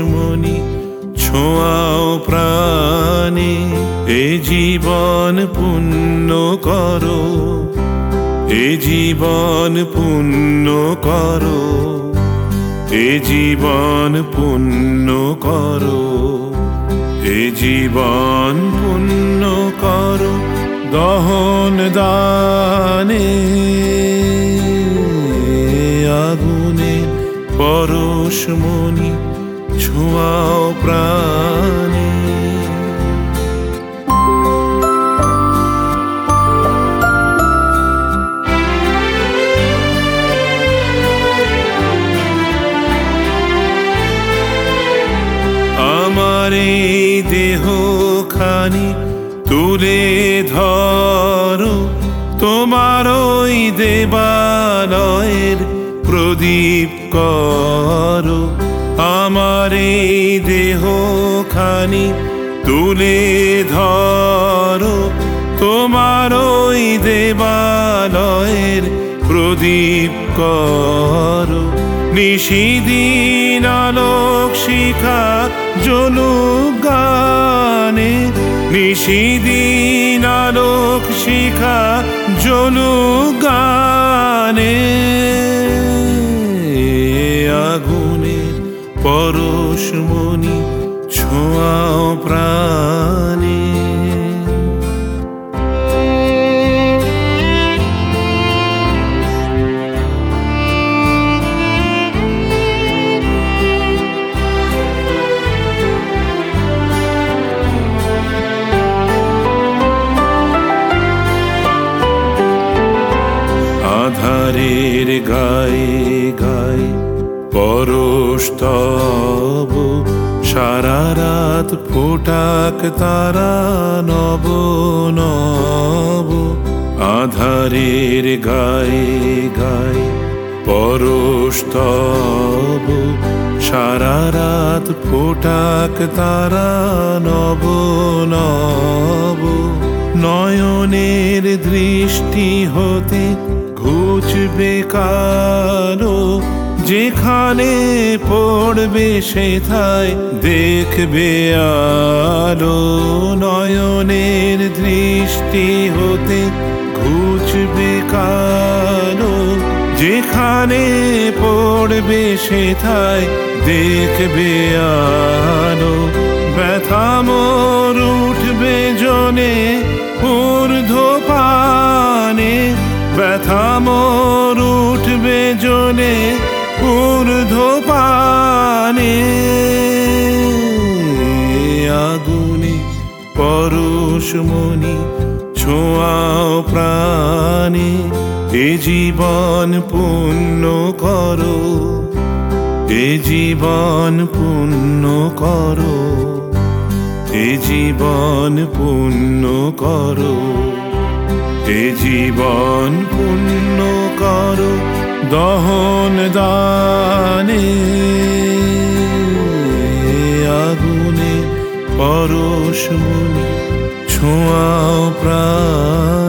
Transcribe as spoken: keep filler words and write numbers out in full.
পরশমণি ছোঁয়াও প্রাণে, এ জীবন পুণ্য করো, এ জীবন পুণ্য করো, এ জীবন পুণ্য করো, এ জীবন পুণ্য করো। দহন দানে আগুনে পরশমণি ছোঁয়াও প্রাণে। আমার এই দেহখানি তুলে ধরো, তোমার ওই দেবালয়ের প্রদীপ করো। আমার এই দেহখানি তুলে ধরো, তোমার ওই দেবালয়ের প্রদীপ করো। নিশিদিন আলোক শিখা জ্বলুক গানে, নিশিদিন আলোক শিখা জ্বলুক গানে। আগুনে পরশমণি ছোঁয়াও প্রাণে। আধারের গায়ে গায়ে পরশ তব, সারা রাত ফোটাক তারা নব নব। আধারের গায়ে গায়ে পরশ তব, সারা রাত ফোটাক তারা নব নব। নয়নের দৃষ্টি হতে ঘুচবে কালো, যেখানে পড়বে সেথায় দেখবে আলো। নয়নের দৃষ্টি হতে ঘুচবে কালো, যেখানে পড়বে সেথায় দেখবে আলো। ব্যথা মোর উঠবে জনে ঊর্ধ্বপানে, ব্যথা মোর উঠবে জনে ঊর্ধ্বপানে। আগুনে পরশমণি ছোঁয়াও প্রাণে, এ জীবন পুণ্য করো, এ জীবন পুণ্য করো, এ জীবন পুণ্য করো, এ জীবন পুণ্য করো। দহন দানে আগুনে পরশমণি ছোঁয়াও প্রাণ।